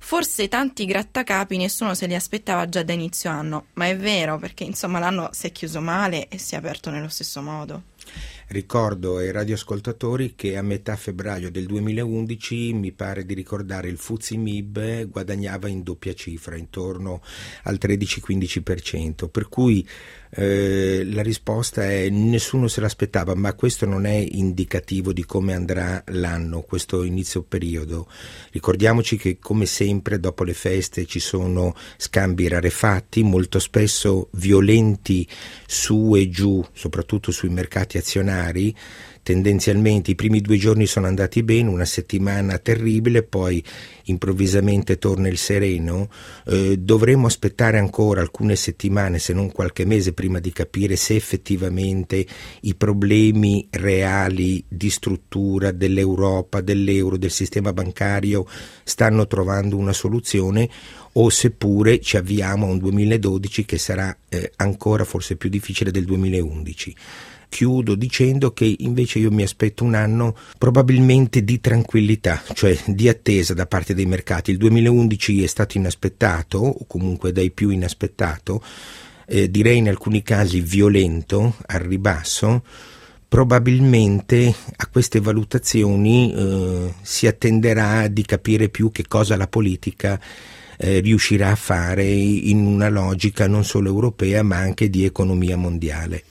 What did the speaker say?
Forse tanti grattacapi nessuno se li aspettava già da inizio anno, ma è vero perché insomma l'anno si è chiuso male e si è aperto nello stesso modo. Ricordo ai radioascoltatori che a metà febbraio del 2011, mi pare di ricordare, il FTSE MIB guadagnava in doppia cifra, intorno al 13-15%, per cui la risposta è nessuno se l'aspettava, ma questo non è indicativo di come andrà l'anno, questo inizio periodo. Ricordiamoci che come sempre dopo le feste ci sono scambi rarefatti, molto spesso violenti su e giù, soprattutto sui mercati azionari. Tendenzialmente i primi 2 giorni sono andati bene, una settimana terribile, poi improvvisamente torna il sereno. Dovremo aspettare ancora alcune settimane, se non qualche mese, prima di capire se effettivamente i problemi reali di struttura dell'Europa, dell'euro, del sistema bancario stanno trovando una soluzione, o seppure ci avviamo a un 2012 che sarà ancora forse più difficile del 2011. Chiudo dicendo che invece io mi aspetto un anno probabilmente di tranquillità, cioè di attesa da parte dei mercati. Il 2011 è stato inaspettato, o comunque dai più inaspettato, direi in alcuni casi violento, al ribasso. Probabilmente a queste valutazioni si attenderà di capire più che cosa la politica riuscirà a fare in una logica non solo europea ma anche di economia mondiale.